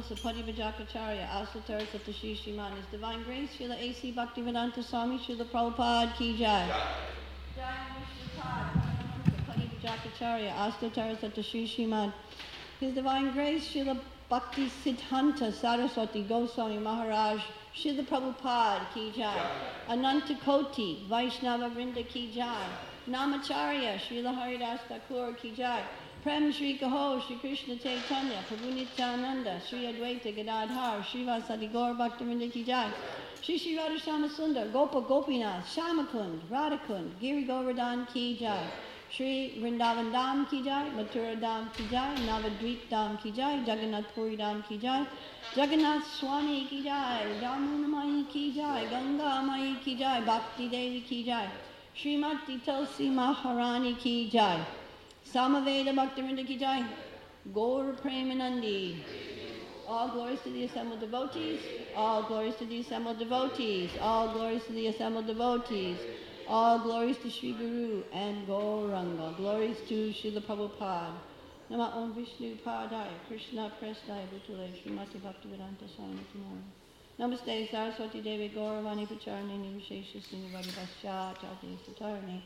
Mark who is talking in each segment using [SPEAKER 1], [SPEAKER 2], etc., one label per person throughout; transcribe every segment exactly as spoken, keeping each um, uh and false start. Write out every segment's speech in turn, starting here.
[SPEAKER 1] Sapati Vajakacharya, Asatar Satashi Shriman, His Divine Grace, Srila A C Bhaktivedanta Swami, Srila Prabhupada Ki Jai. Jai Sapati Vajakacharya, Asatar Satashi Shriman, His Divine Grace, Srila Bhakti Siddhanta Saraswati Goswami Maharaj, Srila Prabhupada Ki Jai. Ananta Koti, Vaishnava Vrinda Ki Jai. Namacharya, Srila Haridas Thakur Ki Jai. Prem Shri Kaho, Shri Krishna Chaitanya, Prabhu Nityananda, Shri Advaita Gadadhar, Srivasadi Gaur Bhaktivinoda Ki Jai. Shri Shri Radha Shama Sundar, Gopa Gopinath, Shamakund, Radhakund, Giri Govardhan Ki Jai. Shri Vrindavan Dham Ki Jai, Mathura Dham Ki Jai, Navadvip Dham Ki Jai, Jagannath Puri Dham Ki Jai, Jagannath Swami Ki Jai, Jamuna Mai Ki Jai, Ganga Mai Ki Jai, Bhakti Devi Ki Jai, Srimati Tulsi Maharani Ki Jai, Samaveda Bhaktivinoda Ki Jai, Gaur Premanandi. All glories to the assembled devotees, all glories to the assembled devotees, all glories to the assembled devotees, all glories to Sri Guru and Gauranga, glories to Srila Prabhupada. Nama Om Vishnu Padaya, Krishna Prestaya Bhutale, Srimati Bhaktivedanta Swami Tamara. Namaste Saraswati Devi Gauravani Pacharini Vishesha Srinivadi Vasya Chati Satarani.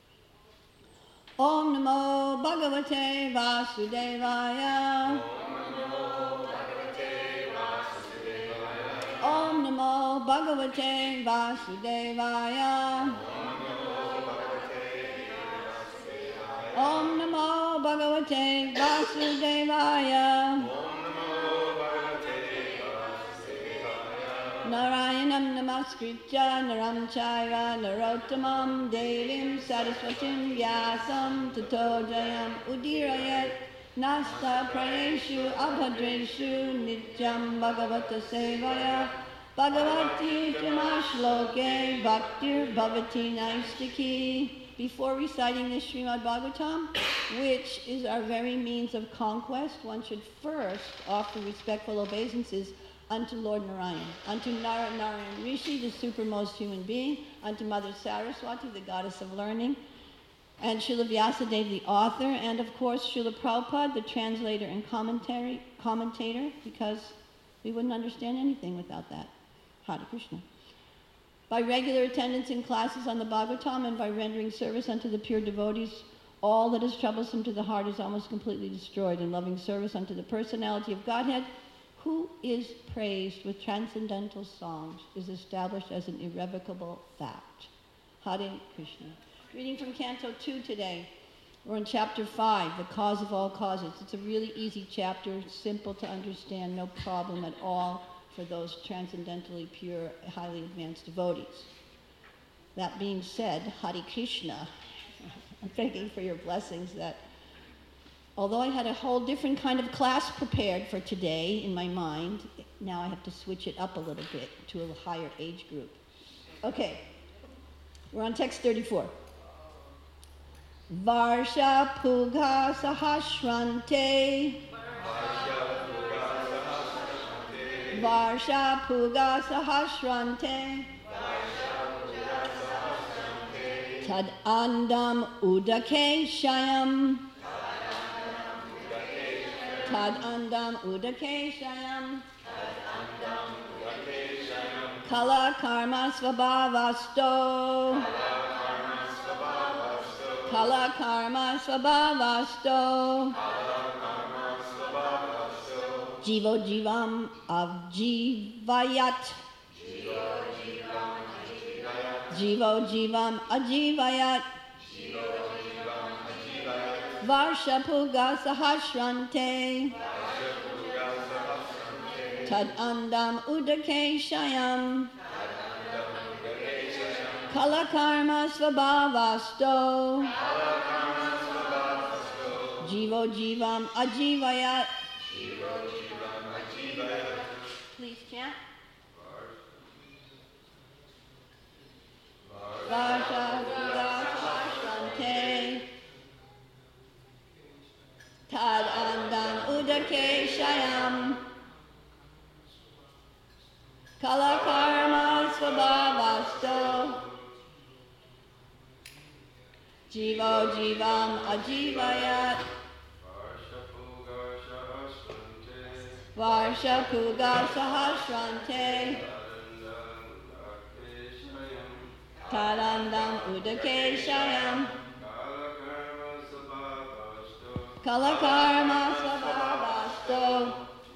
[SPEAKER 1] Om Namo Bhagavate Vasudevaya. Om Namo Bhagavate Vasudevaya. Om Namo Bhagavate Vasudevaya. Narayanam Namaskritya Naram Chaiva Narottamam Devim Saraswatim Vyasam Tato Jayam Udirayat Nasta Prayeshu Abhadreshu Nityam Bhagavata Sevaya Bhagavati Tamashloke Bhaktir Bhavati Naistiki. Before reciting the Srimad Bhagavatam, which is our very means of conquest, one should first offer respectful obeisances unto Lord Narayan, unto Nar- Narayan Rishi, the supermost human being, unto Mother Saraswati, the goddess of learning, and Srila Vyasadeva, the author, and of course Srila Prabhupada, the translator and commentary, commentator, because we wouldn't understand anything without that. Hare Krishna. By regular attendance in classes on the Bhagavatam and by rendering service unto the pure devotees, all that is troublesome to the heart is almost completely destroyed. In loving service unto the personality of Godhead, who is praised with transcendental songs, is established as an irrevocable fact. Hare Krishna. Reading from Canto two today. We're in Chapter five, The Cause of All Causes. It's a really easy chapter, simple to understand, no problem at all for those transcendentally pure, highly advanced devotees. That being said, Hare Krishna. I'm thanking for your blessings that although I had a whole different kind of class prepared for today in my mind, now I have to switch it up a little bit to a higher age group. Okay, we're on text thirty-four. Varsha Pugha Sahasrante. Varsha Pugha Sahasrante. Tad Andam Udake Shayam. Tad Andam Udake Shayam. Kala Karma Svabhavasto. Kala Karma Svabhavasto. Jivo Jivam Avjivayat. Jivo Jivam Ajivayat. Varsha Puga Sahasrante. Tad Andam Udake Shayam. Kala Karma Svabhavasto. Jivo Jivam Ajivayat. Please chant. Varsha Puga Sahasrante. Tad Andam Udake Shayam. Kala Karma Svabhavasto. Jivo Jivam Ajivayat. Varsha Puga Sahasrante Tarandam Udake Shayam Kalakarma Sabhavasto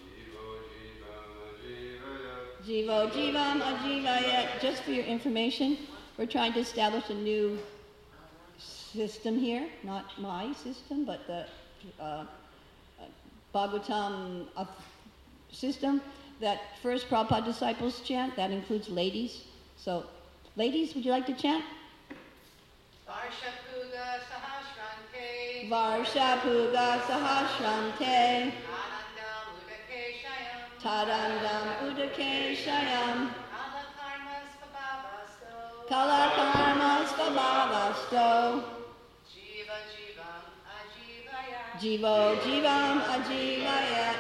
[SPEAKER 1] Jivo Jivam Ajivayat. Just for your information, we're trying to establish a new system here, not my system, but the uh, Bhagavatam uh, system that first Prabhupada disciples chant. That includes ladies. So, ladies, would you like to chant?
[SPEAKER 2] Varsha Puga Sahasrante
[SPEAKER 1] Varsha Puga Sahasrante
[SPEAKER 2] Tadandam Udake
[SPEAKER 1] Tadandam
[SPEAKER 2] Shayam
[SPEAKER 1] Udake Shayam
[SPEAKER 2] Kalakarma Svabhavasto
[SPEAKER 1] Kala Karma Svabhavasto
[SPEAKER 2] Jiva Jivam Ajivayat
[SPEAKER 1] Jivo Jivam Ajivayat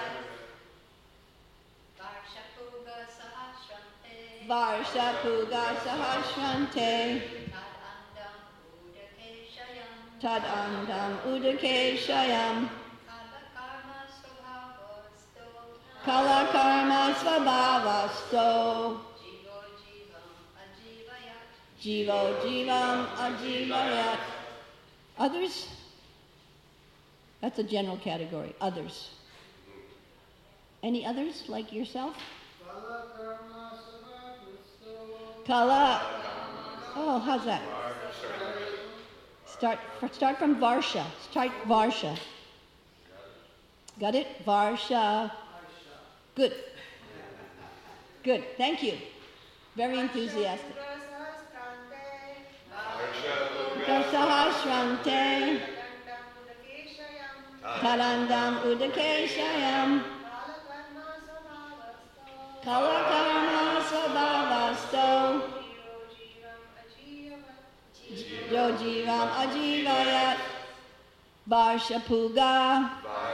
[SPEAKER 2] Varsha Puga Sahasrante
[SPEAKER 1] Varsha Puga Sahasrante
[SPEAKER 2] Tadandam
[SPEAKER 1] Tadandam
[SPEAKER 2] Udake Shayam
[SPEAKER 1] Udake Shayam
[SPEAKER 2] Kalakarma Svabhavasto
[SPEAKER 1] Kala Karma Svabhavasto
[SPEAKER 2] Jivo Jivam Ajivayat
[SPEAKER 1] Jivo Jivam Ajivayat. Others? That's a general category. Others. Any others like yourself? Kala. Oh, how's that? Start, start from Varsha. Start Varsha. Got it? Varsha. Good. Good. Thank you. Very enthusiastic. Sahasrante Tarandam Udake Shayam Kalakarma Svabhavasto Jojivam Ajivayat Varsha Puga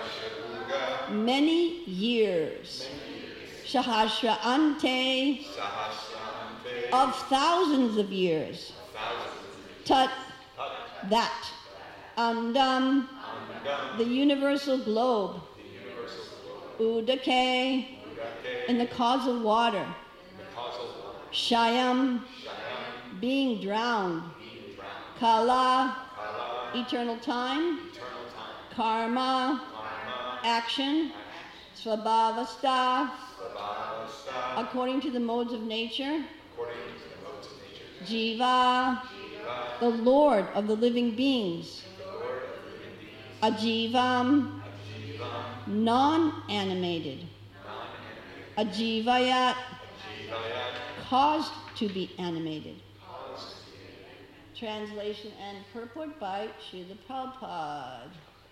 [SPEAKER 1] Many years Sahasra Ante of thousands of years Tat that Andam the universal globe Udake in the causal water Shayam being drowned Kala eternal time Karma action Svabhavasta according to the modes of nature Jiva the Lord of the living beings Ajivam non-animated Ajivayat caused to be animated. Translation and purport by Srila Prabhupada.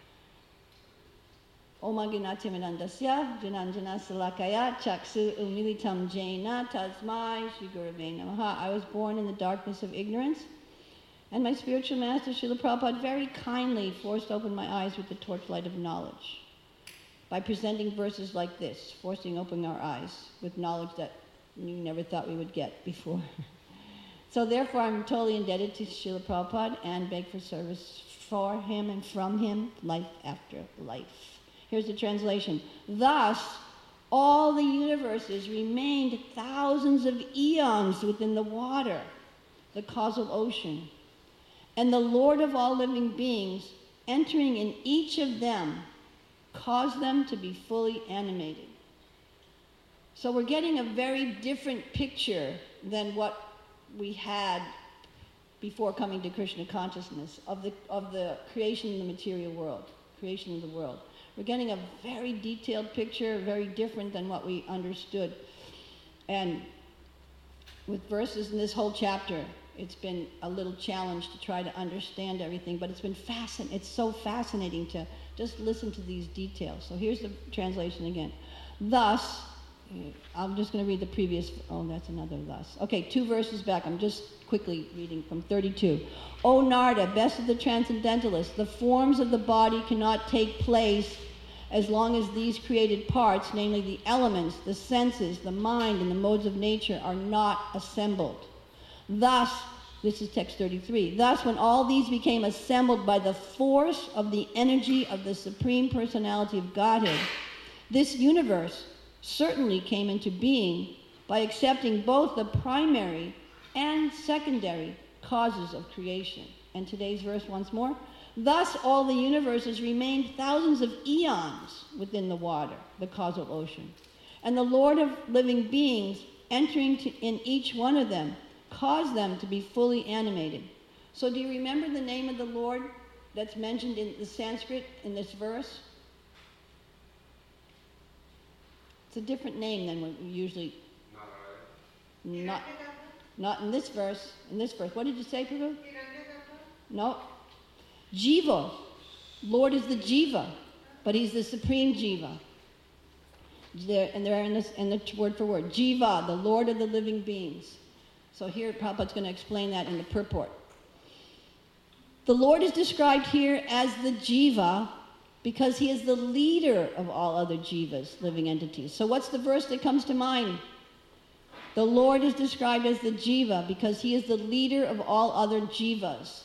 [SPEAKER 1] Om Agnatimirandasya Jananjana Salakaya Chaksu Umilitam Jaina Tasmai Shri Gurave Namaha. I was born in the darkness of ignorance, and my spiritual master Srila Prabhupada very kindly forced open my eyes with the torchlight of knowledge by presenting verses like this, forcing open our eyes with knowledge that you never thought we would get before. So therefore I'm totally indebted to Srila Prabhupada and beg for service for him and from him, life after life. Here's the translation. Thus, all the universes remained thousands of eons within the water, the causal ocean, and the Lord of all living beings, entering in each of them, caused them to be fully animated. So we're getting a very different picture than what we had before coming to Krishna consciousness of the, of the creation in the material world, creation of the world. We're getting a very detailed picture, very different than what we understood. And with verses in this whole chapter, it's been a little challenge to try to understand everything, but it's been fascinating. It's so fascinating to just listen to these details. So here's the translation again. Thus, I'm just going to read the previous, oh, that's another thus. Okay, two verses back. I'm just quickly reading from thirty-two. O Narada, best of the transcendentalists, the forms of the body cannot take place as long as these created parts, namely the elements, the senses, the mind, and the modes of nature, are not assembled. Thus, this is text thirty-three, thus when all these became assembled by the force of the energy of the Supreme Personality of Godhead, this universe, certainly came into being by accepting both the primary and secondary causes of creation. And today's verse once more. Thus all the universes remained thousands of eons within the water, the causal ocean. And the Lord of living beings entering to, in each one of them caused them to be fully animated. So do you remember the name of the Lord that's mentioned in the Sanskrit in this verse? It's a different name than what we usually... Not, not in this verse. In this verse. What did you say, Prabhu? No. Jiva. Lord is the Jiva, but he's the supreme Jiva. There, and they're in, this, in the word for word. Jiva, the Lord of the living beings. So here Prabhupada's going to explain that in the purport. The Lord is described here as the Jiva because he is the leader of all other Jivas, living entities. So what's the verse that comes to mind? The Lord is described as the Jiva because he is the leader of all other Jivas.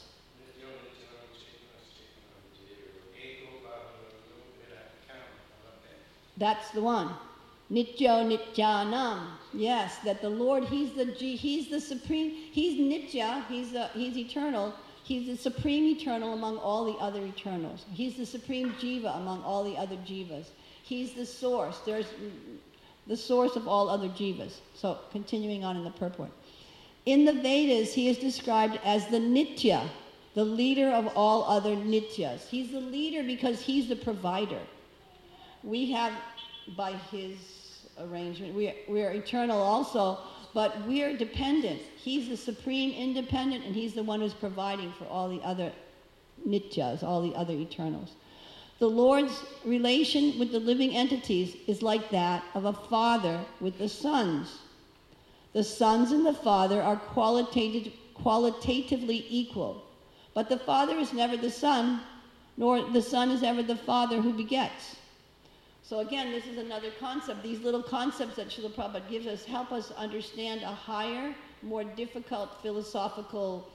[SPEAKER 1] That's the one. Nityo Nityanam. Yes, that the Lord, he's the he's the supreme, he's Nitya, he's a, he's eternal. He's the supreme eternal among all the other eternals. He's the supreme Jiva among all the other Jivas. He's the source. There's the source of all other Jivas. So continuing on in the purport. In the Vedas, he is described as the Nitya, the leader of all other Nityas. He's the leader because he's the provider. We have, by his arrangement, we are, we are eternal also, but we are dependent. He's the supreme independent, and he's the one who's providing for all the other nityas, all the other eternals. The Lord's relation with the living entities is like that of a father with the sons. The sons and the father are qualitative, qualitatively equal, but the father is never the son, nor the son is ever the father who begets. So again, this is another concept. These little concepts that Srila Prabhupada gives us help us understand a higher, more difficult philosophical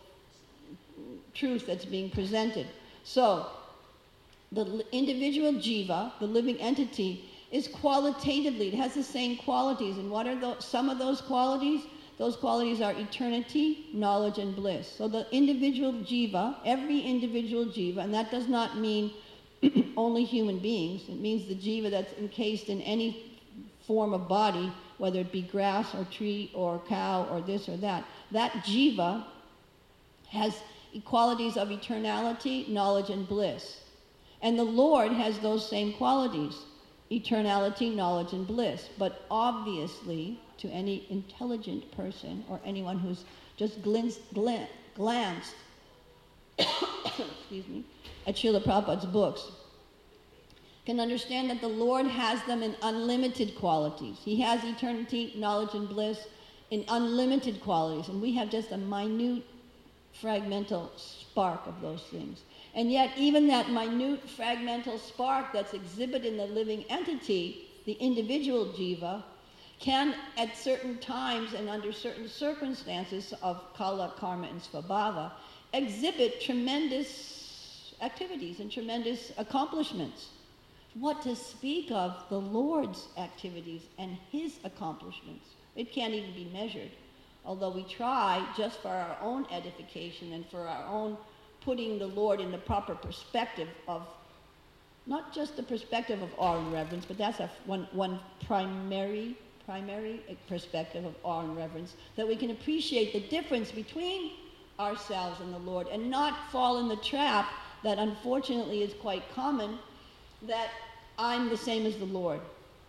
[SPEAKER 1] truth that's being presented. So, the individual jiva, the living entity, is qualitatively, it has the same qualities. And what are those, some of those qualities? Those qualities are eternity, knowledge, and bliss. So the individual jiva, every individual jiva, and that does not mean only human beings. It means the jiva that's encased in any form of body, whether it be grass or tree or cow or this or that. That jiva has qualities of eternality, knowledge, and bliss. And the Lord has those same qualities, eternality, knowledge, and bliss. But obviously, to any intelligent person or anyone who's just glanced, glanced excuse me, at Srila Prabhupada's books, can understand that the Lord has them in unlimited qualities. He has eternity, knowledge, and bliss in unlimited qualities, and we have just a minute, fragmental spark of those things. And yet, even that minute, fragmental spark that's exhibited in the living entity, the individual jiva, can, at certain times and under certain circumstances of kala, karma, and svabhava, exhibit tremendous activities and tremendous accomplishments. What to speak of the Lord's activities and his accomplishments? It can't even be measured. Although we try, just for our own edification and for our own putting the Lord in the proper perspective of, not just the perspective of awe and reverence, but that's a, one, one primary, primary perspective of awe and reverence, that we can appreciate the difference between ourselves and the Lord and not fall in the trap that unfortunately is quite common, that I'm the same as the Lord.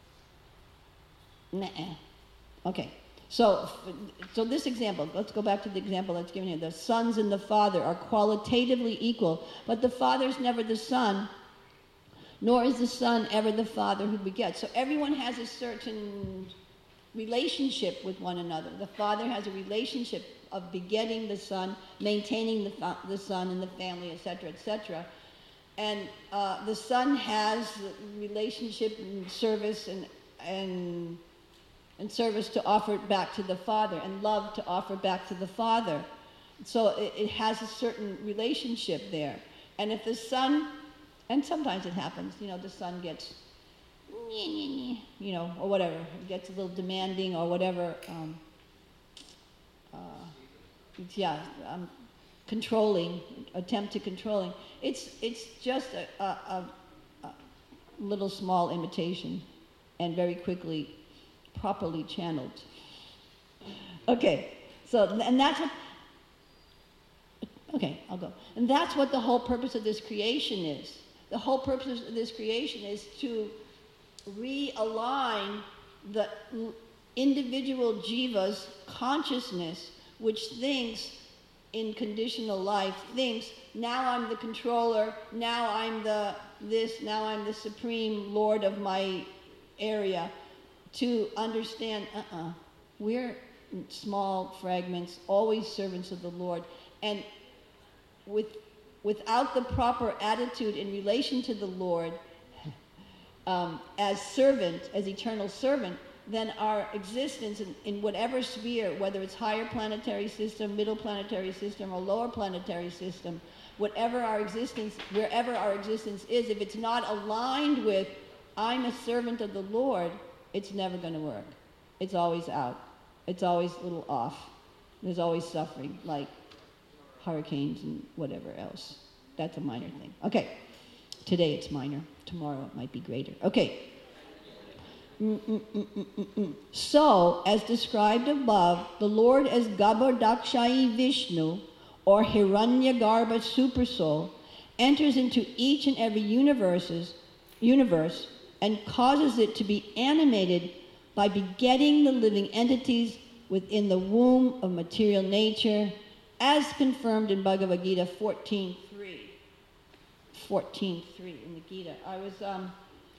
[SPEAKER 1] Nuh-uh. Okay, so, so this example, let's go back to the example that's given here. The sons and the father are qualitatively equal, but the father's never the son, nor is the son ever the father who begets. So everyone has a certain relationship with one another. The father has a relationship of begetting the son, maintaining the, the son and the family, et cetera, et cetera. And uh, the son has relationship and service and, and, and service to offer back to the father, and love to offer back to the father. So it, it has a certain relationship there. And if the son, and sometimes it happens, you know, the son gets you know, or whatever, it gets a little demanding or whatever. Um, uh, it's, yeah, um, controlling, attempt to controlling. It's it's just a, a, a, a little small imitation, and very quickly, properly channeled. Okay, so and that's what. Okay, I'll go. And that's what the whole purpose of this creation is. The whole purpose of this creation is to realign the individual jiva's consciousness, which thinks in conditional life, thinks, now I'm the controller, now I'm the this, now I'm the supreme lord of my area, to understand, uh-uh, we're small fragments, always servants of the Lord. And with, without the proper attitude in relation to the Lord, um, as servant, as eternal servant, then our existence in, in whatever sphere, whether it's higher planetary system, middle planetary system, or lower planetary system, whatever our existence, wherever our existence is, if it's not aligned with, I'm a servant of the Lord, it's never going to work. It's always out. It's always a little off. There's always suffering, like hurricanes and whatever else. That's a minor thing. Okay. Today it's minor. Tomorrow it might be greater. Okay. Mm-mm-mm-mm-mm. So, as described above, the Lord as Garbhodakshayi Vishnu, or Hiranyagarbha Supersoul, enters into each and every universes, universe and causes it to be animated by begetting the living entities within the womb of material nature, as confirmed in Bhagavad Gita fourteen three. fourteen three in the Gita. I was, um,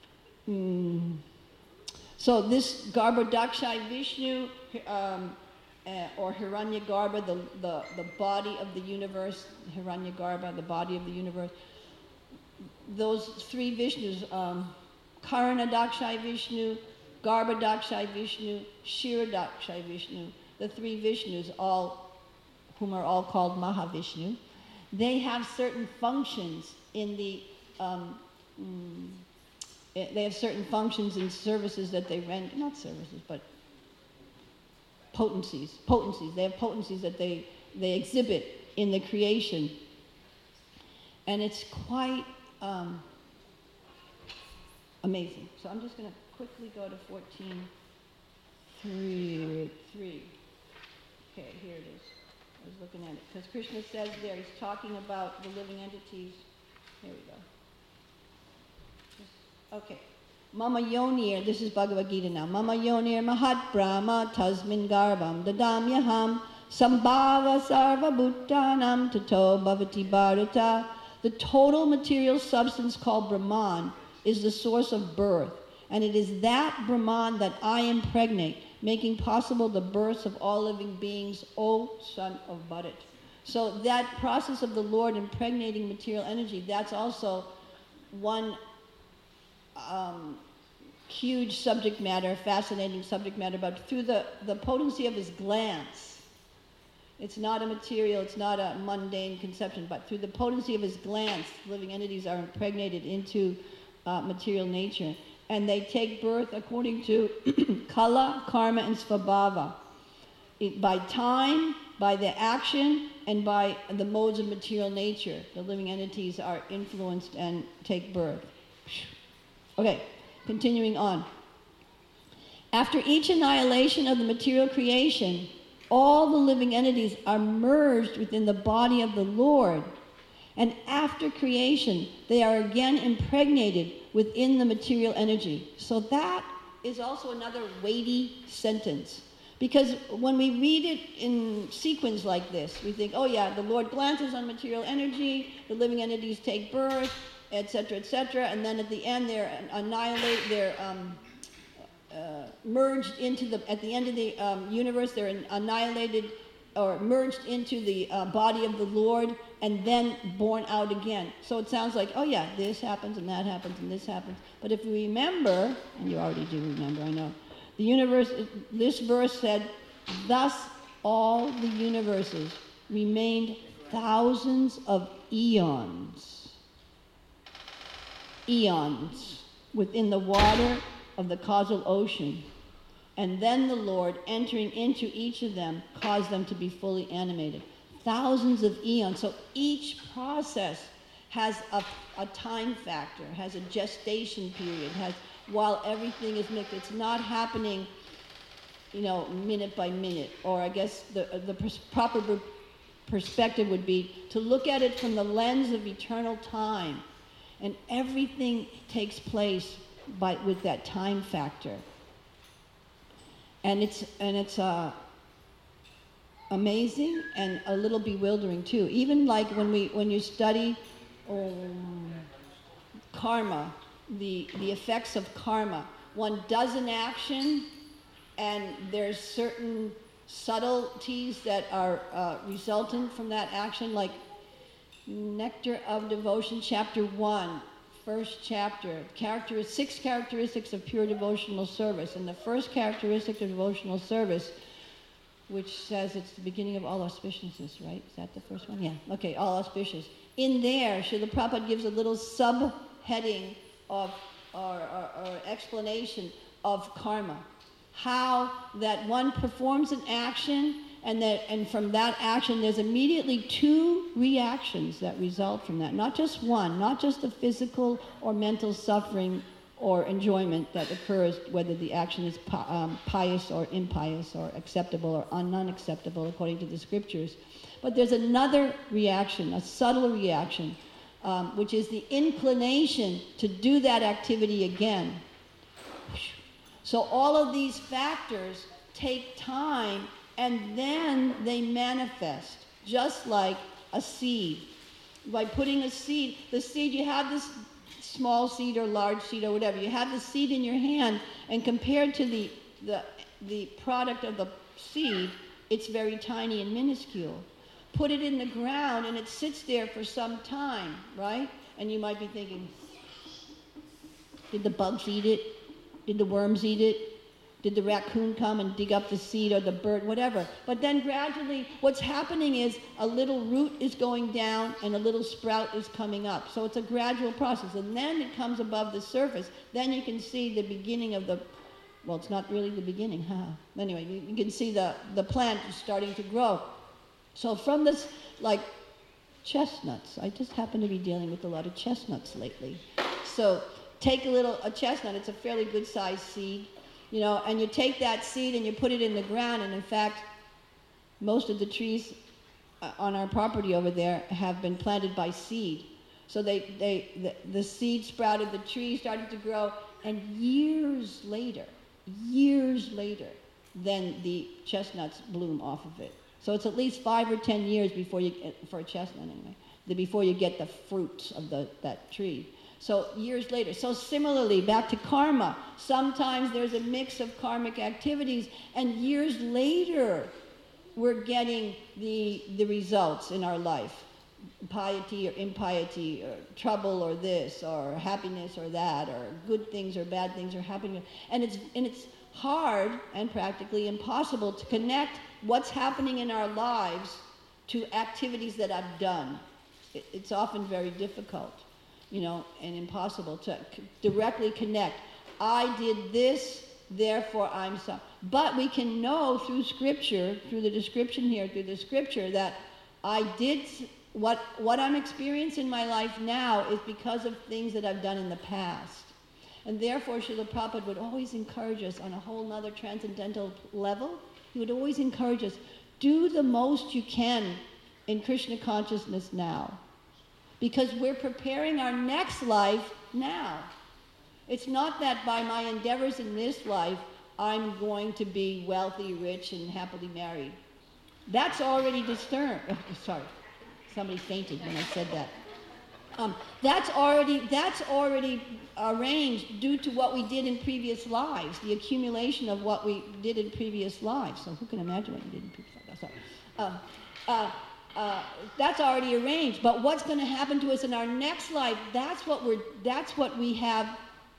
[SPEAKER 1] mm, so this Garbhodakshayi Vishnu, um, uh, or Hiranyagarbha, the, the, the body of the universe, Hiranyagarbha, the body of the universe, those three Vishnus, um, Karanadakshayi Vishnu, Garbhodakshayi Vishnu, Kshirodakshayi Vishnu, the three Vishnus, all whom are all called Mahavishnu, they have certain functions in the, um, mm, they have certain functions and services that they render, not services, but potencies, potencies. They have potencies that they, they exhibit in the creation. And it's quite um, amazing. So I'm just going to quickly go to fourteen three. Okay, here it is. I was looking at it. Because Krishna says there, he's talking about the living entities. Here we go. Okay. Mama Yonir, this is Bhagavad Gita now. Mama Yonir Mahat Brahma Tasmin Garbham Dadamyaham Sambhava Sarva Bhuttanam Tato Bhavati Bharata. The total material substance called Brahman is the source of birth. And it is that Brahman that I impregnate, making possible the births of all living beings, O son of Bharat. So that process of the Lord impregnating material energy, that's also one um, huge subject matter, fascinating subject matter, but through the, the potency of his glance. It's not a material, it's not a mundane conception, but through the potency of his glance, living entities are impregnated into uh, material nature. And they take birth according to Kala, Karma, and Svabhava. It, by time, by the action, and by the modes of material nature, the living entities are influenced and take birth. Okay, continuing on. After each annihilation of the material creation, all the living entities are merged within the body of the Lord. And after creation, they are again impregnated within the material energy. So that is also another weighty sentence. Because when we read it in sequence like this, we think, oh yeah, the Lord glances on material energy, the living entities take birth, et cetera, et cetera, and then at the end they're annihilated, they're um, uh, merged into the, at the end of the um, universe, they're annihilated or merged into the uh, body of the Lord, and then born out again. So it sounds like, oh yeah, this happens and that happens and this happens. But if you remember, and you already do remember, I know, the universe, this verse said, thus all the universes remained thousands of eons. Eons. within the water of the causal ocean. And then the Lord, entering into each of them, caused them to be fully animated. Thousands of eons. So each process has a, a time factor, has a gestation period, has while everything is mixed. It's not happening, you know, minute by minute. Or I guess the, the pers- proper per- perspective would be to look at it from the lens of eternal time. And everything takes place by, with that time factor. And it's, and it's uh, amazing and a little bewildering too. Even like when, we, when you study um, karma, the, the effects of karma. One does an action and there's certain subtleties that are uh, resultant from that action, like Nectar of Devotion, chapter one, first chapter, character, six characteristics of pure devotional service. And the first characteristic of devotional service, which says it's the beginning of all auspiciousness, right? Is that the first one? Yeah. Okay, all auspicious. In there, Srila Prabhupada gives a little subheading of or, or, or explanation of karma. How that one performs an action and that and from that action there's immediately two reactions that result from that. Not just one, not just the physical or mental suffering or enjoyment that occurs whether the action is um, pious or impious or acceptable or un- unacceptable according to the scriptures. But there's another reaction, a subtle reaction, um, which is the inclination to do that activity again. So all of these factors take time and then they manifest, just like a seed. By putting a seed, the seed, you have this small seed or large seed or whatever, you have the seed in your hand, and compared to the, the, the product of the seed, it's very tiny and minuscule. Put it in the ground and it sits there for some time, right? And you might be thinking, did the bugs eat it? Did the worms eat it? Did the raccoon come and dig up the seed or the bird, whatever? But then gradually what's happening is a little root is going down and a little sprout is coming up. So it's a gradual process. And then it comes above the surface. Then you can see the beginning of the, well, it's not really the beginning, huh? Anyway, you, you can see the, the plant is starting to grow. So from this, like chestnuts, I just happen to be dealing with a lot of chestnuts lately. So take a little, a chestnut, it's a fairly good sized seed, you know, and you take that seed and you put it in the ground, and in fact, most of the trees on our property over there have been planted by seed. So they, they, the, the seed sprouted, the tree started to grow, and years later, years later, then the chestnuts bloom off of it. So it's at least five or ten years before you, for a chestnut anyway, the, before you get the fruits of the, that tree. So years later. So similarly, back to karma. Sometimes there's a mix of karmic activities, and years later, we're getting the, the results in our life. Piety or impiety, or trouble or this, or happiness or that, or good things or bad things are happening. And it's, and it's hard and practically impossible to connect what's happening in our lives to activities that I've done. It, it's often very difficult, you know, and impossible to c- directly connect. I did this, therefore I'm so. But we can know through scripture, through the description here, through the scripture, that I did, what, what I'm experiencing in my life now is because of things that I've done in the past. And therefore, Srila Prabhupada would always encourage us on a whole nother transcendental level. He would always encourage us, do the most you can in Krishna consciousness now. Because we're preparing our next life now. It's not that by my endeavors in this life, I'm going to be wealthy, rich, and happily married. That's already disturbed. Oh, sorry, somebody fainted when I said that. Um, that's already that's already arranged due to what we did in previous lives, the accumulation of what we did in previous lives. So who can imagine what you did in previous lives? Sorry. Um, uh, uh, that's already arranged. But what's going to happen to us in our next life? That's what we're. That's what we have,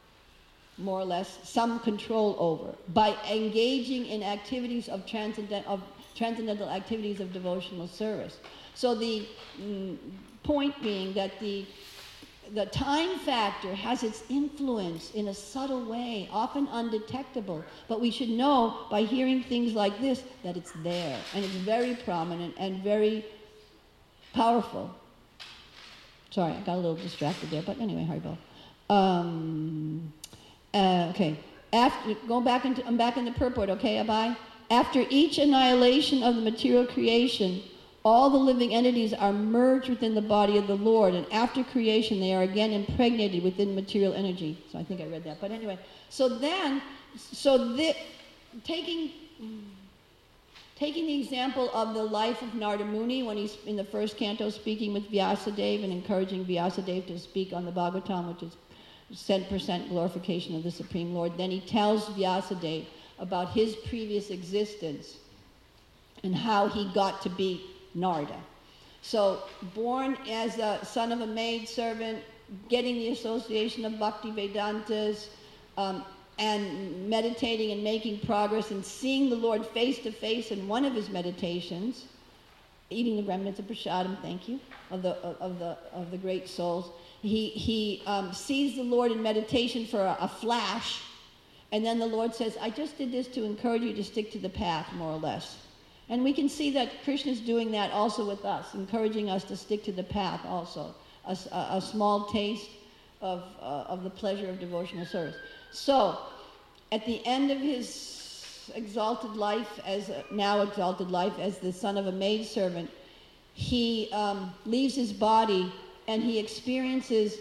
[SPEAKER 1] more or less, some control over by engaging in activities of transcendent of transcendental activities of devotional service. So the mm, point being that the the time factor has its influence in a subtle way, often undetectable. But we should know by hearing things like this that it's there, and it's very prominent and very powerful. Sorry, I got a little distracted there, but anyway, Haribol. Um, uh, okay, after go back into I'm back in the purport. Okay, Abai. After each annihilation of the material creation, all the living entities are merged within the body of the Lord, and after creation, they are again impregnated within material energy. So I think I read that. But anyway, so then, so the, taking taking the example of the life of Narada Muni when he's in the first canto speaking with Vyasadeva and encouraging Vyasadeva to speak on the Bhagavatam, which is ten percent glorification of the Supreme Lord. Then he tells Vyasadeva about his previous existence and how he got to be Narada. So, born as a son of a maidservant, getting the association of Bhakti Vedantas, um, and meditating and making progress and seeing the Lord face to face in one of his meditations, eating the remnants of prasadam, thank you, of the of the of the great souls. He he um, sees the Lord in meditation for a, a flash, and then the Lord says, "I just did this to encourage you to stick to the path, more or less." And we can see that Krishna's doing that also with us, encouraging us to stick to the path also, a, a, a small taste of, uh, of the pleasure of devotional service. So, at the end of his exalted life, as a, now exalted life, as the son of a maidservant, he um, leaves his body and he experiences,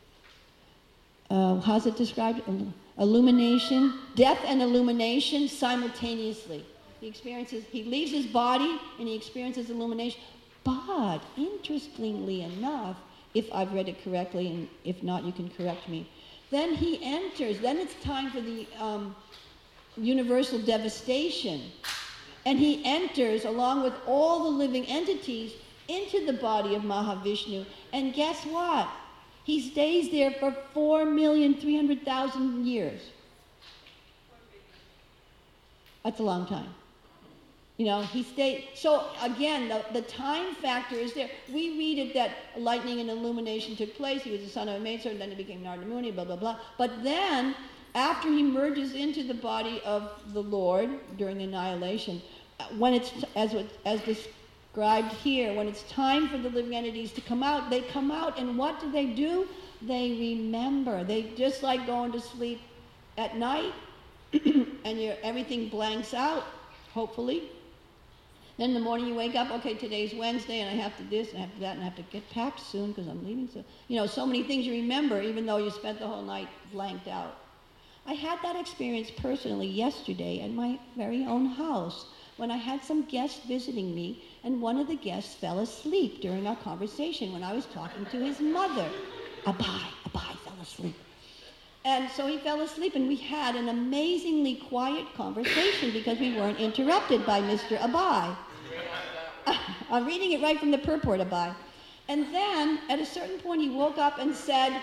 [SPEAKER 1] uh, how's it described? Illumination, death and illumination simultaneously. He experiences, he leaves his body and he experiences illumination. But, interestingly enough, if I've read it correctly, and if not, you can correct me, then he enters, then it's time for the um, universal devastation. And he enters, along with all the living entities, into the body of Mahavishnu. And guess what? He stays there for four million three hundred thousand years. That's a long time. You know, he stayed, so again, the, the time factor is there. We read it that lightning and illumination took place. He was the son of a maidservant, then he became Narada Muni, blah, blah, blah. But then, after he merges into the body of the Lord during the annihilation, when it's, as, as described here, when it's time for the living entities to come out, they come out, and what do they do? They remember. They just like going to sleep at night, and your everything blanks out, hopefully. Then in the morning you wake up, okay, today's Wednesday, and I have to this, and I have to that, and I have to get packed soon because I'm leaving soon. You know, so many things you remember, even though you spent the whole night blanked out. I had that experience personally yesterday at my very own house when I had some guests visiting me, and one of the guests fell asleep during our conversation when I was talking to his mother. Abai, Abai fell asleep. And so he fell asleep, and we had an amazingly quiet conversation because we weren't interrupted by Mister Abai. I'm reading it right from the purport, Abai. And then, at a certain point, he woke up and said,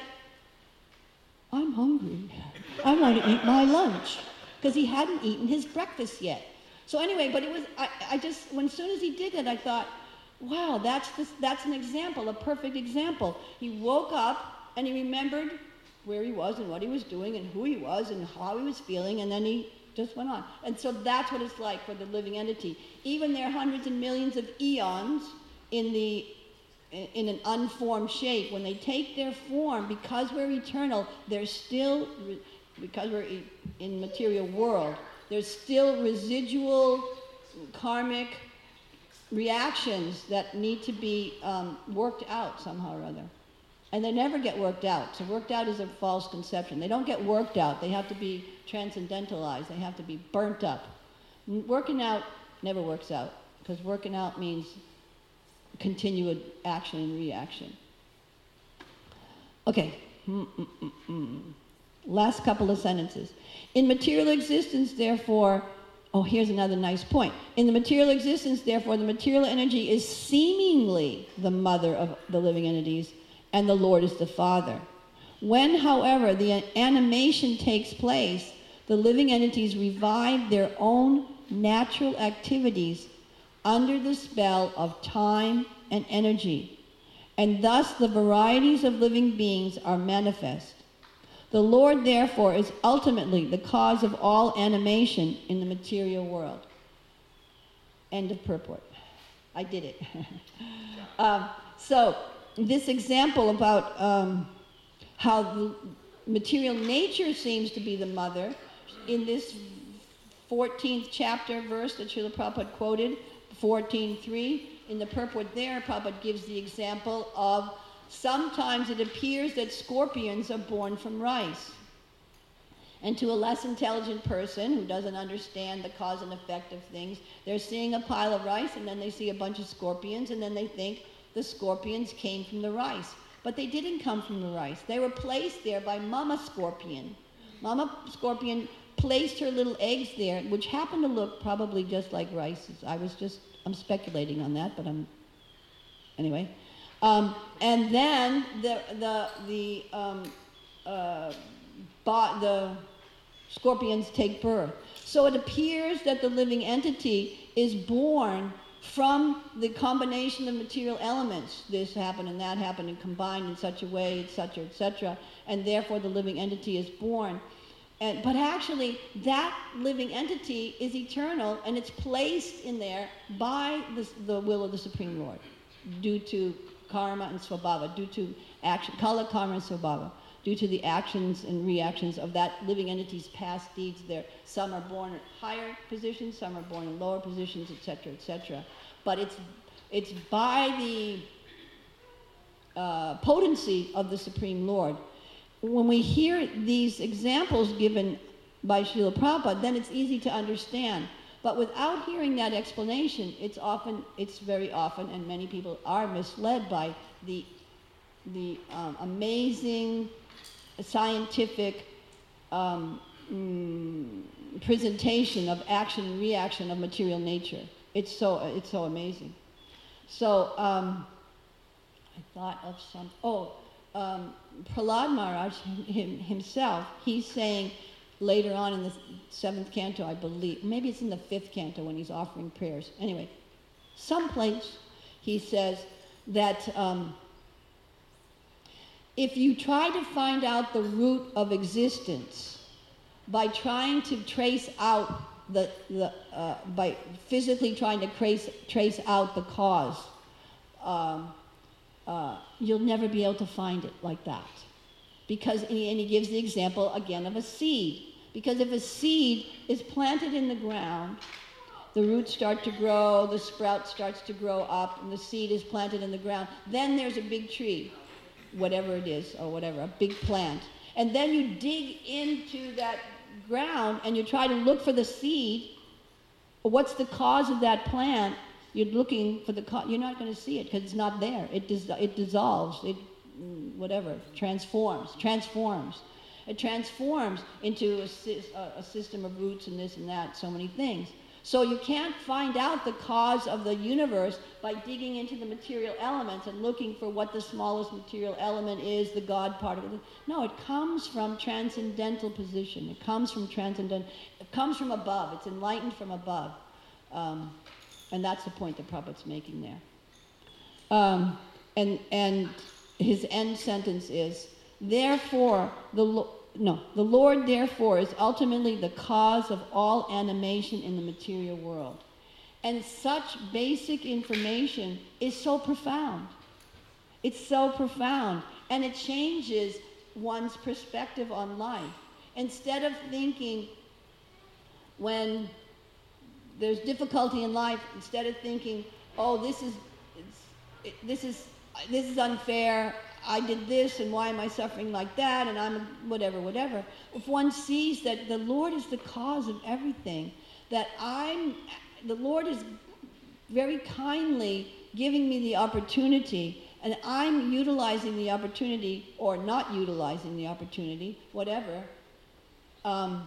[SPEAKER 1] "I'm hungry. I want to eat my lunch," because he hadn't eaten his breakfast yet. So anyway, but it was, I, I just, when as soon as he did it, I thought, wow, that's, this, that's an example, a perfect example. He woke up, and he remembered where he was and what he was doing and who he was and how he was feeling, and then he just went on. And so that's what it's like for the living entity. Even there are hundreds and millions of eons in the in an unformed shape. When they take their form, because we're eternal, there's still, because we're in material world, there's still residual karmic reactions that need to be um, worked out somehow or other. And they never get worked out. So worked out is a false conception. They don't get worked out. They have to be transcendentalized. They have to be burnt up. Working out never works out, because working out means continued action and reaction. Okay. Mm-mm-mm-mm. Last couple of sentences. In material existence, therefore, oh, here's another nice point. In the material existence, therefore, the material energy is seemingly the mother of the living entities, and the Lord is the Father. When, however, the animation takes place, the living entities revive their own natural activities under the spell of time and energy. and thus the varieties of living beings are manifest. The Lord, therefore, is ultimately the cause of all animation in the material world. End of purport. I did it. um, so, this example about um, how the material nature seems to be the mother, in this fourteenth chapter verse that Srila Prabhupada quoted, fourteen three, in the purport there, Prabhupada gives the example of sometimes it appears that scorpions are born from rice. And to a less intelligent person who doesn't understand the cause and effect of things, they're seeing a pile of rice and then they see a bunch of scorpions and then they think the scorpions came from the rice. But they didn't come from the rice. They were placed there by Mama Scorpion. Mama Scorpion placed her little eggs there, which happened to look probably just like rice. I was just, I'm speculating on that, but I'm, anyway. Um, and then the, the, the, um, uh, bo- the scorpions take birth. So it appears that the living entity is born from the combination of material elements. This happened and that happened and combined in such a way, et cetera, et cetera, and therefore the living entity is born. And, but actually, that living entity is eternal and it's placed in there by the, the will of the Supreme Lord, due to karma and svabhava, due to action, kala, karma, and svabhava, due to the actions and reactions of that living entity's past deeds. There, some are born at higher positions, some are born in lower positions, et cetera, et cetera. But it's it's by the uh, potency of the Supreme Lord. When we hear these examples given by Srila Prabhupada, then it's easy to understand. But without hearing that explanation, it's often, it's very often, and many people are misled by the the um, amazing scientific um, mm, presentation of action and reaction of material nature. It's so it's so amazing. So um, I thought of some. Oh, um, Prahlad Maharaj him, himself. He's saying later on in the seventh canto, I believe, maybe it's in the fifth canto when he's offering prayers. Anyway, someplace he says that. Um, If you try to find out the root of existence by trying to trace out the, the uh, by physically trying to trace, trace out the cause, um, uh, you'll never be able to find it like that. Because, and he, and he gives the example again of a seed. Because if a seed is planted in the ground, the roots start to grow, the sprout starts to grow up, and the seed is planted in the ground, then there's a big tree. Whatever it is, or whatever, a big plant. And then you dig into that ground and you try to look for the seed. What's the cause of that plant? You're looking for the cause. You're not going to see it because it's not there. It, dis- it dissolves. It, whatever, transforms, transforms. It transforms into a, sy- a system of roots and this and that, so many things. So you can't find out the cause of the universe by digging into the material elements and looking for what the smallest material element is, the God part of it. No, it comes from transcendental position. It comes from transcendental, it comes from above. It's enlightened from above. Um, and that's the point that Prabhupada's making there. Um, and, and his end sentence is, therefore, the Lord, No, the Lord, therefore, is ultimately the cause of all animation in the material world. And such basic information is so profound. It's so profound. And it changes one's perspective on life. Instead of thinking, when there's difficulty in life, instead of thinking, oh, this is, it's, it, this is, this is unfair, I did this, and why am I suffering like that, and I'm whatever, whatever. If one sees that the Lord is the cause of everything, that I'm, the Lord is very kindly giving me the opportunity, and I'm utilizing the opportunity, or not utilizing the opportunity, whatever, um,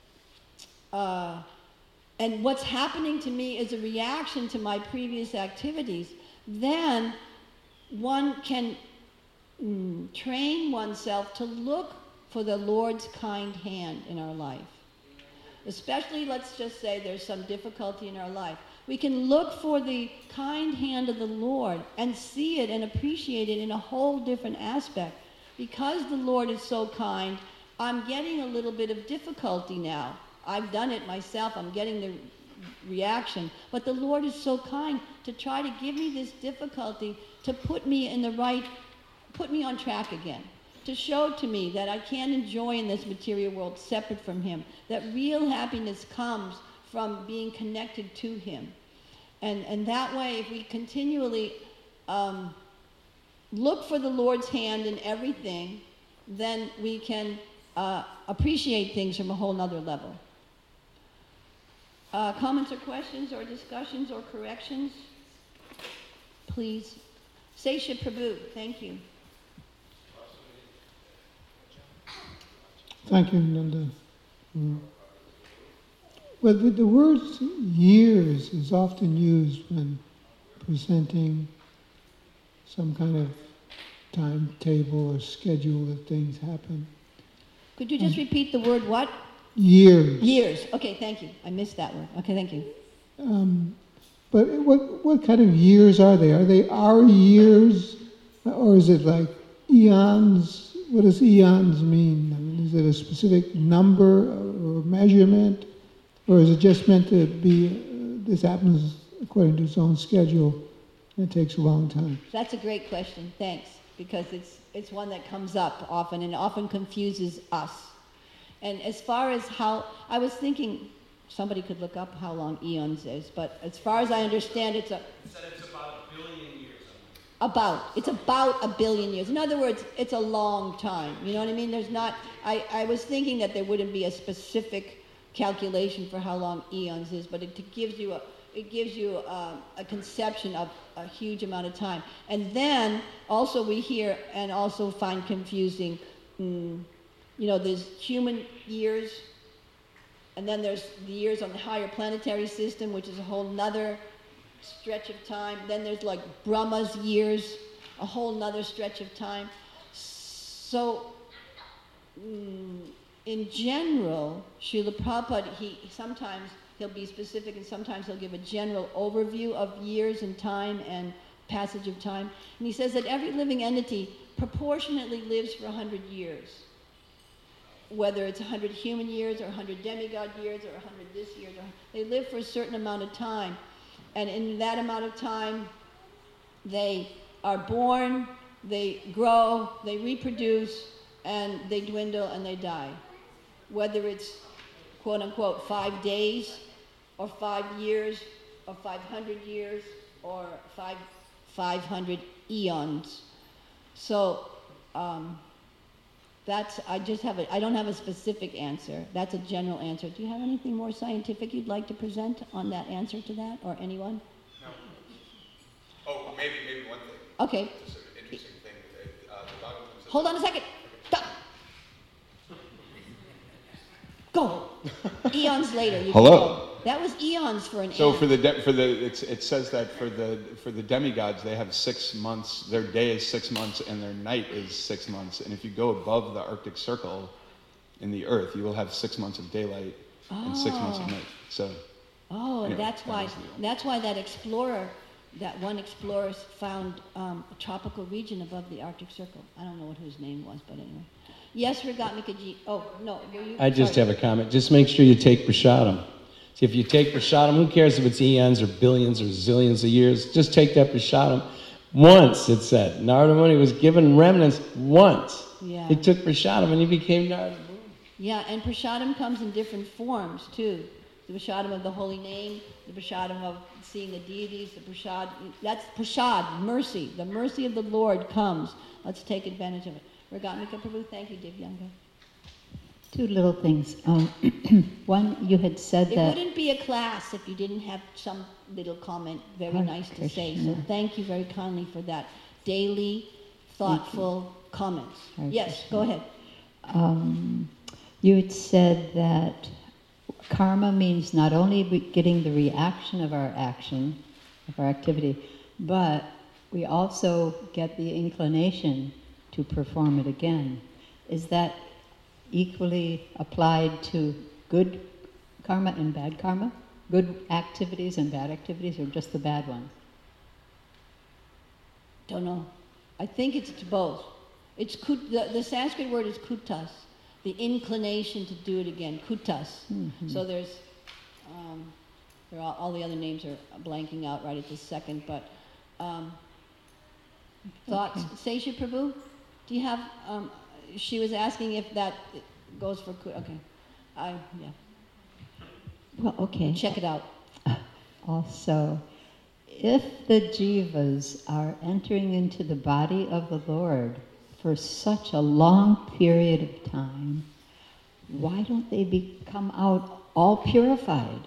[SPEAKER 1] uh, and what's happening to me is a reaction to my previous activities, then one can Mm, train oneself to look for the Lord's kind hand in our life. Especially, let's just say there's some difficulty in our life. We can look for the kind hand of the Lord and see it and appreciate it in a whole different aspect. Because the Lord is so kind, I'm getting a little bit of difficulty now. I've done it myself. I'm getting the reaction. But the Lord is so kind to try to give me this difficulty to put me in the right, put me on track again. To show to me that I can't enjoy in this material world separate from Him. That real happiness comes from being connected to Him. And, and that way, if we continually um, look for the Lord's hand in everything, then we can uh, appreciate things from a whole nother level. Uh, comments or questions or discussions or corrections? Please. Sesha Prabhu, thank you.
[SPEAKER 3] Thank you, Nanda. Mm. Well, the, the word years is often used when presenting some kind of timetable or schedule that things happen.
[SPEAKER 1] Could you just um, repeat the word what?
[SPEAKER 3] Years.
[SPEAKER 1] Years. Okay, thank you. I missed that word. Okay, thank you.
[SPEAKER 3] Um, but what what kind of years are they? Are they our years, or is it like eons? What does eons mean? I mean, is it a specific number or measurement, or is it just meant to be, uh, this happens according to its own schedule, and it takes a long time?
[SPEAKER 1] That's a great question, thanks, because it's, it's one that comes up often and often confuses us. And as far as how, I was thinking, somebody could look up how long eons is, but as far as I understand, it's a...
[SPEAKER 4] It said it's about a billion years.
[SPEAKER 1] About. It's about a billion years. In other words, it's a long time. You know what I mean? There's not, I, I was thinking that there wouldn't be a specific calculation for how long eons is, but it gives you a, it gives you a, a conception of a huge amount of time. And then also we hear and also find confusing, mm, you know, there's human years, and then there's the years on the higher planetary system, which is a whole nother stretch of time. Then there's like Brahma's years, a whole nother stretch of time. So mm, in general, Srila Prabhupada, he sometimes he'll be specific and sometimes he'll give a general overview of years and time and passage of time. And he says that every living entity proportionately lives for one hundred years. Whether it's one hundred human years or one hundred demigod years or one hundred this years, or, they live for a certain amount of time. And in that amount of time, they are born, they grow, they reproduce, and they dwindle and they die. Whether it's, quote unquote, five days, or five years, or five hundred years, or five, five hundred eons. So um, that's, I just have a, I don't have a specific answer. That's a general answer. Do you have anything more scientific you'd like to present on that answer to that, or anyone?
[SPEAKER 4] No. Oh, maybe, maybe one thing.
[SPEAKER 1] Okay.
[SPEAKER 4] Just an interesting thing. Uh, the Bhagavatam says,
[SPEAKER 1] hold on a second. Stop. Go. Eons later. You
[SPEAKER 4] Hello.
[SPEAKER 1] Can go. That was eons for an.
[SPEAKER 4] So
[SPEAKER 1] ant.
[SPEAKER 4] for the de- for the it's, it says that for the for the demigods they have six months. Their day is six months and their night is six months. And if you go above the Arctic Circle, in the Earth, you will have six months of daylight oh. and six months of night. So.
[SPEAKER 1] Oh,
[SPEAKER 4] anyway,
[SPEAKER 1] that's
[SPEAKER 4] that
[SPEAKER 1] why. That's why that explorer, that one explorer found um, a tropical region above the Arctic Circle. I don't know what his name was, but anyway. Yes, Ragatmikaji. Oh no. Were you,
[SPEAKER 5] I just
[SPEAKER 1] sorry.
[SPEAKER 5] have a comment. Just make sure you take prasadam. See, if you take prasadam, who cares if it's eons or billions or zillions of years? Just take that prasadam. Once, it said. Narada Muni was given remnants once.
[SPEAKER 1] Yeah.
[SPEAKER 5] He took prasadam and he became Narada Muni.
[SPEAKER 1] Yeah, and prasadam comes in different forms too. The prasadam of the holy name, the prasadam of seeing the deities, the prasad, that's prasad, mercy. The mercy of the Lord comes. Let's take advantage of it. Ragatmika Prabhu, thank you, Divyanga.
[SPEAKER 6] Two little things. Um, one, you had said
[SPEAKER 1] it
[SPEAKER 6] that...
[SPEAKER 1] It wouldn't be a class if you didn't have some little comment very
[SPEAKER 6] Hare
[SPEAKER 1] nice to
[SPEAKER 6] Krishna.
[SPEAKER 1] say. So thank you very kindly for that daily, thoughtful comments.
[SPEAKER 6] Hare
[SPEAKER 1] yes,
[SPEAKER 6] Krishna.
[SPEAKER 1] go ahead.
[SPEAKER 6] Um, you had said that karma means not only getting the reaction of our action, of our activity, but we also get the inclination to perform it again. Is that equally applied to good karma and bad karma? good activities and bad activities, or just the bad ones?
[SPEAKER 1] Don't know. I think it's, it's both. It's kut, the, the Sanskrit word is kutas, the inclination to do it again, kutas.
[SPEAKER 6] Mm-hmm.
[SPEAKER 1] So there's, um, there are, all the other names are blanking out right at this second, but um, thoughts.
[SPEAKER 6] Okay.
[SPEAKER 1] Sesha Prabhu, do you have, um, she was asking if that goes for, kut- okay. I, yeah,
[SPEAKER 6] Well, okay.
[SPEAKER 1] check it out.
[SPEAKER 6] Also, if the jivas are entering into the body of the Lord for such a long period of time, why don't they become out all purified?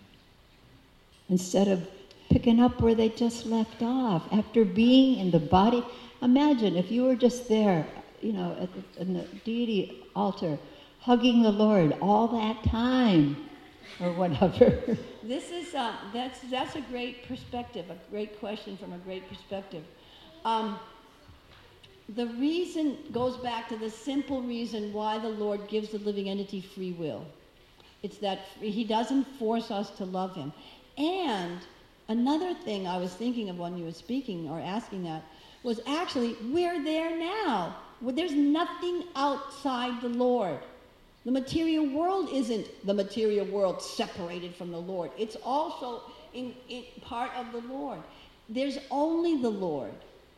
[SPEAKER 6] Instead of picking up where they just left off, after being in the body. Imagine if you were just there, you know, at the, in the deity altar, hugging the Lord all that time, or whatever.
[SPEAKER 1] This is, uh, that's, that's a great perspective, a great question from a great perspective. Um, the reason goes back to the simple reason why the Lord gives the living entity free will. It's that he doesn't force us to love him. And another thing I was thinking of when you were speaking or asking that was actually, we're there now. Well, there's nothing outside the Lord. The material world isn't the material world separated from the Lord. It's also in, in part of the Lord. There's only the Lord.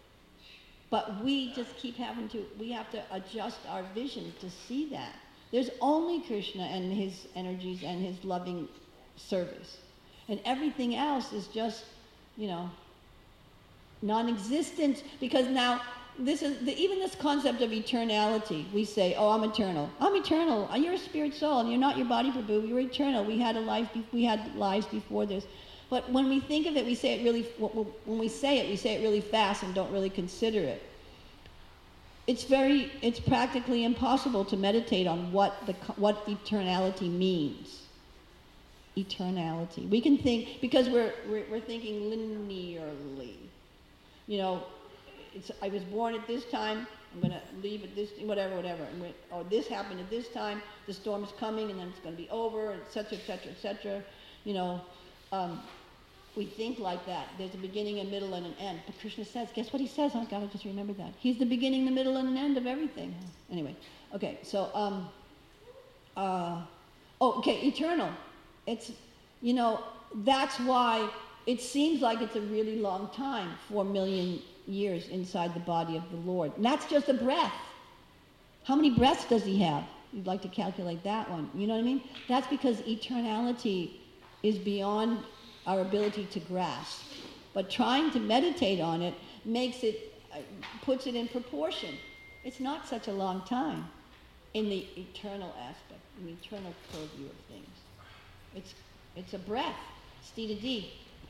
[SPEAKER 1] But we just keep having to, we have to adjust our vision to see that. There's only Krishna and his energies and his loving service. And everything else is just, you know, non-existent, because now this is the, even this concept of eternality. We say, "Oh, I'm eternal. I'm eternal. You're a spirit soul, and you're not your body, Prabhu. You're eternal. We had a life. Be- we had lives before this." But when we think of it, we say it really. When we say it, we say it really fast and don't really consider it. It's very. It's practically impossible to meditate on what the what eternality means. Eternality. We can think because we're we're, we're thinking linearly. You know, it's, I was born at this time, I'm going to leave at this, whatever, whatever. And we, or this happened at this time, the storm is coming, and then it's going to be over, et cetera, et cetera, et cetera. You know, um, we think like that. There's a beginning, a middle, and an end. But Krishna says, guess what he says? Oh, God, I just remember that. He's the beginning, the middle, and an end of everything. Anyway, okay, so, um, uh, oh, okay, eternal. It's, you know, that's why it seems like it's a really long time, four million years inside the body of the Lord. And that's just a breath. How many breaths does he have? You'd like to calculate that one. You know what I mean? That's because eternality is beyond our ability to grasp. But trying to meditate on it makes it, uh, puts it in proportion. It's not such a long time in the eternal aspect, in the eternal purview of things. It's, it's a breath. It's D to D.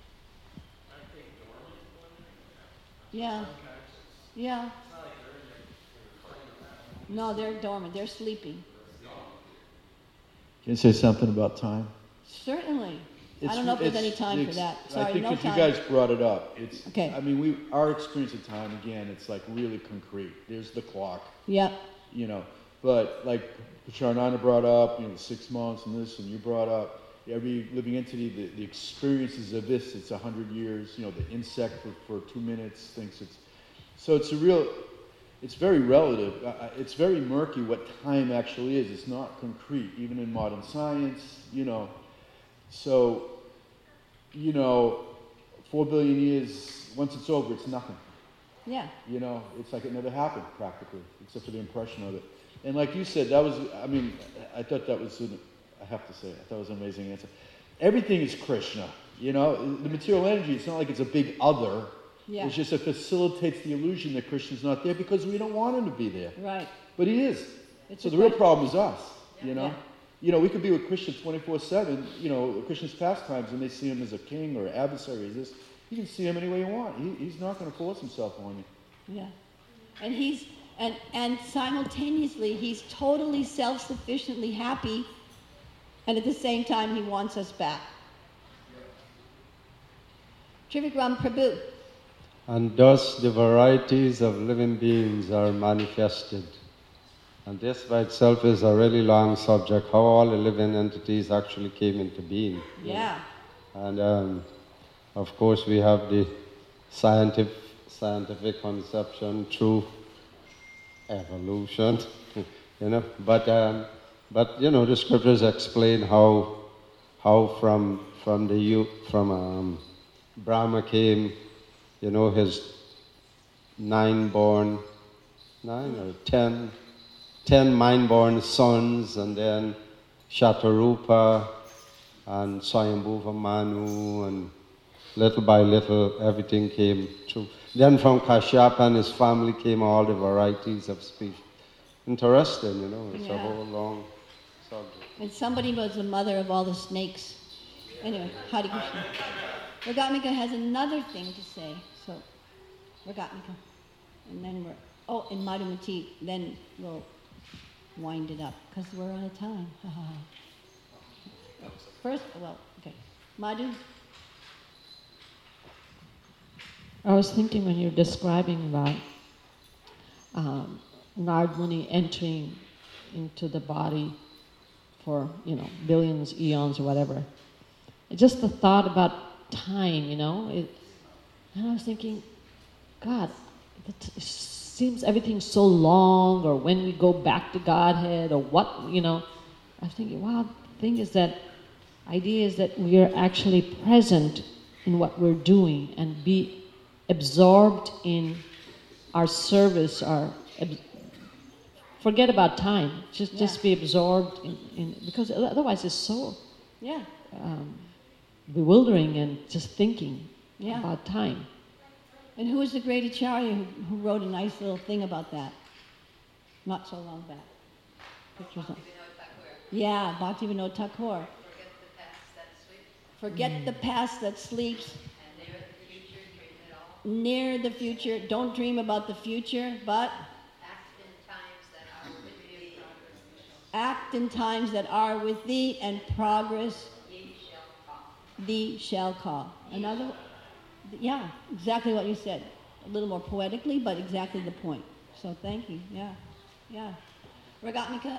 [SPEAKER 1] Yeah, yeah. No, they're dormant. They're sleeping.
[SPEAKER 7] Can you say something about time?
[SPEAKER 1] Certainly.
[SPEAKER 7] It's,
[SPEAKER 1] I don't know if there's any
[SPEAKER 7] it's-
[SPEAKER 1] time for
[SPEAKER 7] it's-
[SPEAKER 1] that. Sorry,
[SPEAKER 7] I think
[SPEAKER 1] no
[SPEAKER 7] if
[SPEAKER 1] time.
[SPEAKER 7] you guys brought it up, it's.
[SPEAKER 1] Okay.
[SPEAKER 7] I mean, we our experience of time again. It's like really concrete. There's the clock,
[SPEAKER 1] Yeah,
[SPEAKER 7] you know. But like Charnana brought up, you know, the six months and this, and you brought up every living entity, the, the experiences of this. It's a hundred years. You know, the insect for, for two minutes thinks it's. So it's a real. It's very relative. Uh, it's very murky what time actually is. It's not concrete, even in modern science. You know. So, you know, four billion years, once it's over, it's nothing.
[SPEAKER 1] yeah.
[SPEAKER 7] You know, it's like it never happened, practically, except for the impression of it. And like you said, that was, I mean, I thought that was, an, I have to say, I thought it was an amazing answer. Everything is Krishna, you know? The material energy, it's not like it's a big other.
[SPEAKER 1] Yeah.
[SPEAKER 7] It's just it facilitates the illusion that Krishna's not there because we don't want him to be there.
[SPEAKER 1] Right.
[SPEAKER 7] But he is.
[SPEAKER 1] It's
[SPEAKER 7] So
[SPEAKER 1] a
[SPEAKER 7] the real
[SPEAKER 1] question-
[SPEAKER 7] problem is us, you know?
[SPEAKER 1] Yeah.
[SPEAKER 7] You know, we could be with Krishna twenty-four seven, you know, Krishna's pastimes, and they see him as a king or adversary. As this, you can see him any way you want. He, he's not going to force himself on you.
[SPEAKER 1] Yeah. And he's, and, and simultaneously, he's totally self-sufficiently happy, and at the same time, he wants us back. Trivikram Prabhu.
[SPEAKER 8] And thus the varieties of living beings are manifested. And this by itself is a really long subject, how all the living entities actually came into being.
[SPEAKER 1] Yeah.
[SPEAKER 8] And um, of course, we have the scientific scientific conception through evolution, you know. But um, but you know, the scriptures explain how how from from the you from um, Brahma came, you know, his nine born, nine or ten, ten mind-born sons, and then Shatarupa and Swayambhuva Manu, and little by little everything came true. Then from Kashyapa and his family came all the varieties of speech. Interesting, you know, it's
[SPEAKER 1] Yeah.
[SPEAKER 8] a whole long subject.
[SPEAKER 1] And somebody was the mother of all the snakes. Anyway, Hare Krishna. Ragatmika has another thing to say. So, Ragatmika. And then we're, oh, and Madhumati, then we'll wind it up, because we're out of time. First, well, okay. Madhu?
[SPEAKER 9] I was thinking when you're describing about um, Nard Muni entering into the body for, you know, billions, eons, or whatever. Just the thought about time, you know, it, and I was thinking, God, it seems everything's so long, or when we go back to Godhead, or what, you know. I was thinking, wow, the thing is that, idea is that we are actually present in what we're doing and be absorbed in our service, our ab- forget about time. Just
[SPEAKER 1] Yeah.
[SPEAKER 9] just be absorbed in, in because otherwise it's so
[SPEAKER 1] Yeah.
[SPEAKER 9] um, bewildering and just thinking
[SPEAKER 1] Yeah.
[SPEAKER 9] about time.
[SPEAKER 1] And who was the great Acharya who, who wrote a nice little thing about that? Not so long back. Pictures of. Yeah, Bhaktivinoda Thakur. Forget the past that sleeps. Near the future, don't dream about the future, but act in times that are with thee, and progress thee shall call. Another, yeah, exactly what you said. A little more poetically, but exactly the point. So thank you. Yeah, yeah. Ragatmika.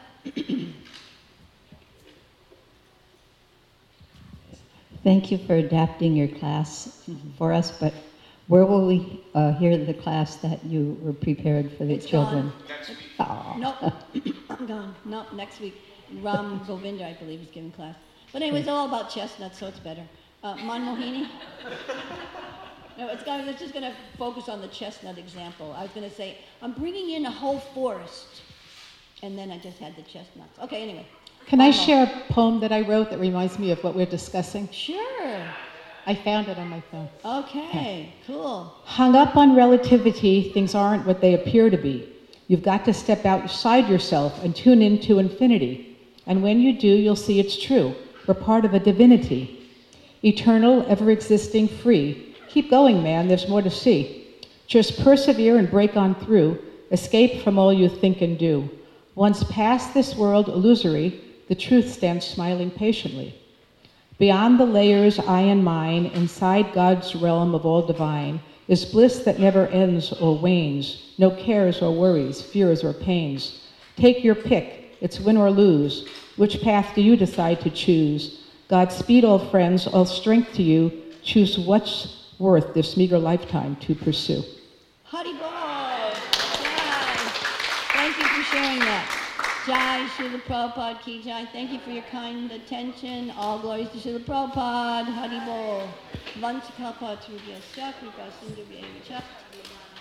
[SPEAKER 6] Thank you for adapting your class for us, but where will we uh, hear the class that you were prepared for the
[SPEAKER 1] It's
[SPEAKER 6] children?
[SPEAKER 1] gone.
[SPEAKER 6] Aw.
[SPEAKER 1] Nope, I'm gone. Nope, next week. Ram Govinda, I believe, is giving class. But anyway, it's all about chestnuts, so it's better. Uh, Manmohini? No, it's, gonna, it's just going to focus on the chestnut example. I was going to say, I'm bringing in a whole forest. And then I just had the chestnuts. Okay, anyway.
[SPEAKER 10] Can I
[SPEAKER 1] Almost.
[SPEAKER 10] share a poem that I wrote that reminds me of what we're discussing?
[SPEAKER 1] Sure.
[SPEAKER 10] I found it on my phone.
[SPEAKER 1] Okay, cool.
[SPEAKER 10] Hung up on relativity, things aren't what they appear to be. You've got to step outside yourself and tune into infinity. And when you do, you'll see it's true. We're part of a divinity. Eternal, ever-existing, free. Keep going, man, there's more to see. Just persevere and break on through. Escape from all you think and do. Once past this world illusory, the truth stands smiling patiently. Beyond the layers, I and mine, inside God's realm of all divine, is bliss that never ends or wanes, no cares or worries, fears or pains. Take your pick, it's win or lose. Which path do you decide to choose? Godspeed, all friends, all strength to you. Choose what's worth this meager lifetime to pursue.
[SPEAKER 1] Hari Bol. Jai. Thank you for sharing that. Jai, Srila Prabhupada Ki Jai. Thank you for your kind attention. All glories to Srila Prabhupada. Hari Bol. Vanchakalpa Trubhyasya Kripa Sindhubhya Cha